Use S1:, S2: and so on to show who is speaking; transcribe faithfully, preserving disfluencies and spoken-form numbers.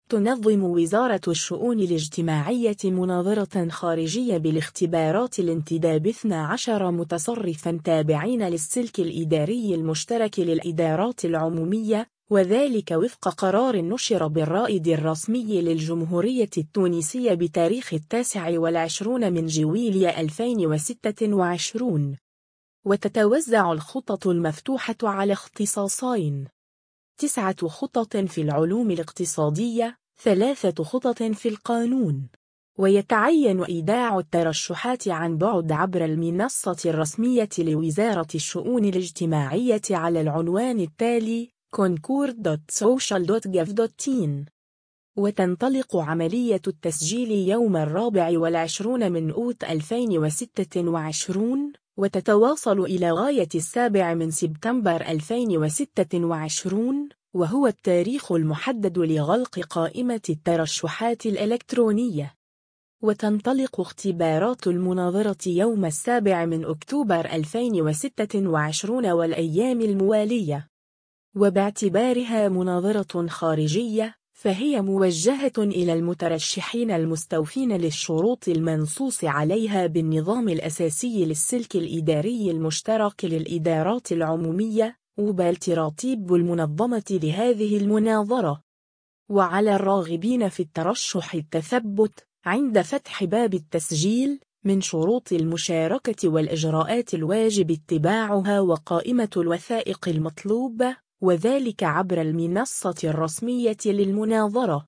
S1: تنظم وزارة الشؤون الاجتماعية مناظرة خارجية بالاختبارات الانتداب اثني عشر متصرفاً تابعين للسلك الإداري المشترك للإدارات العمومية، وذلك وفق قرار نشر بالرائد الرسمي للجمهورية التونسية بتاريخ التاسع والعشرون من جويلية ألفين وستة وعشرين. وتتوزع الخطط المفتوحة على اختصاصين: تسعة خطط في العلوم الاقتصادية، ثلاثة خطط في القانون. ويتعين إيداع الترشحات عن بعد عبر المنصة الرسمية لوزارة الشؤون الاجتماعية على العنوان التالي: كونكور دوت سوشيال دوت جوف دوت تين. وتنطلق عملية التسجيل يوم الرابع والعشرون من أوت ألفين وستة وعشرين، وتتواصل إلى غاية السابع من سبتمبر ألفين وستة وعشرين، وهو التاريخ المحدد لغلق قائمة الترشحات الإلكترونية. وتنطلق اختبارات المناظرة يوم السابع من أكتوبر ألفين وستة وعشرين والأيام الموالية. وباعتبارها مناظرة خارجية، فهي موجهة إلى المترشحين المستوفين للشروط المنصوص عليها بالنظام الأساسي للسلك الإداري المشترك للإدارات العمومية، وبالتراتيب المنظمة لهذه المناظرة. وعلى الراغبين في الترشح التثبت عند فتح باب التسجيل من شروط المشاركة والإجراءات الواجب اتباعها وقائمة الوثائق المطلوبة، وذلك عبر المنصة الرسمية للمناظرة.